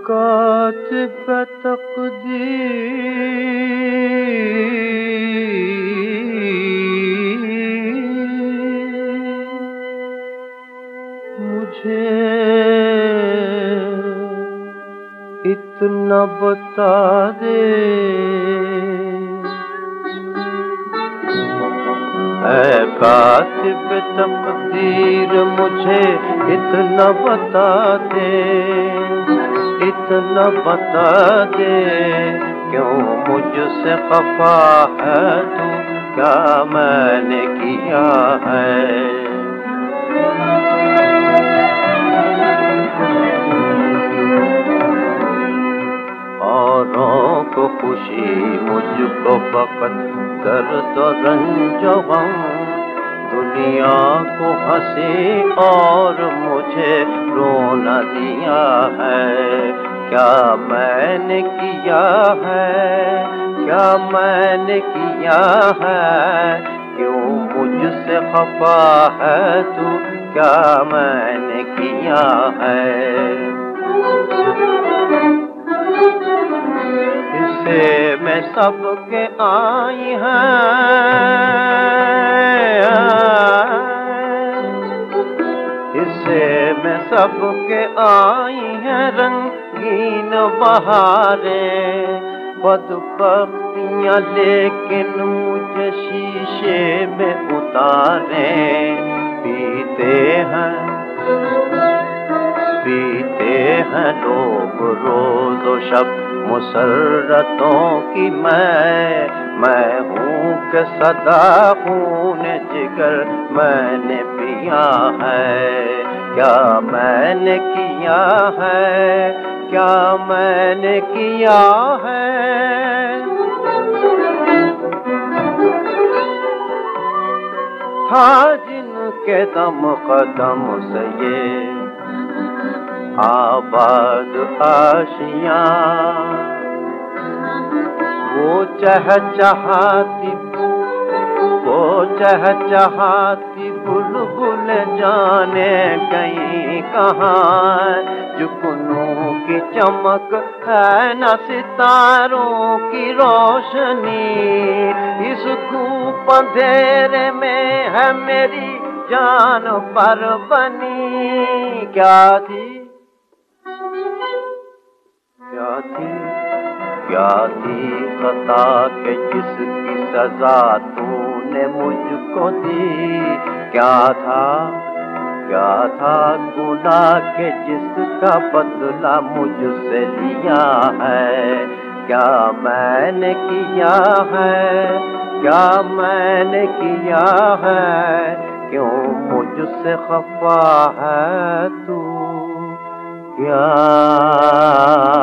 कातिब तकदीर मुझे इतना बता दे, ऐ कातिब तकदीर मुझे इतना बता दे, इतना बता दे, क्यों मुझसे खफा है तू, क्या मैंने किया है। औरों को खुशी मुझको फकत दर्द और रंज गम, दुनिया को हंसी और मुझे रोना दिया है। क्या मैंने किया है, क्या मैंने किया है, क्यों मुझसे खफा है तू, क्या मैंने किया है। इसे में सबके आई हैं, इसे में सबके आई हैं रंगीन बहारें, बदबख्तियाँ लेकिन मुझे शीशे में उतारे। पीते हैं लोग रोज व शब मुसर्रतों की, मैं हूँ कि सदा खून जिगर मैंने पिया है। क्या मैंने किया है, क्या मैंने किया है। था जिनके दम कदम से ये आबाद आशियाँ, वो चहचहाती बुलबुल जाने गई कहाँ। जुगनू की चमक है न सितारों की रोशनी, इस धूप अंधेरे में है मेरी जान पर बनी। क्या थी, क्या थी, क्या थी खता के जिसकी सजा तूने मुझको दी। क्या था गुनाह के जिसका बदला मुझसे लिया है। क्या मैंने किया है, क्या मैंने किया है, क्यों मुझसे खफा है तू, क्या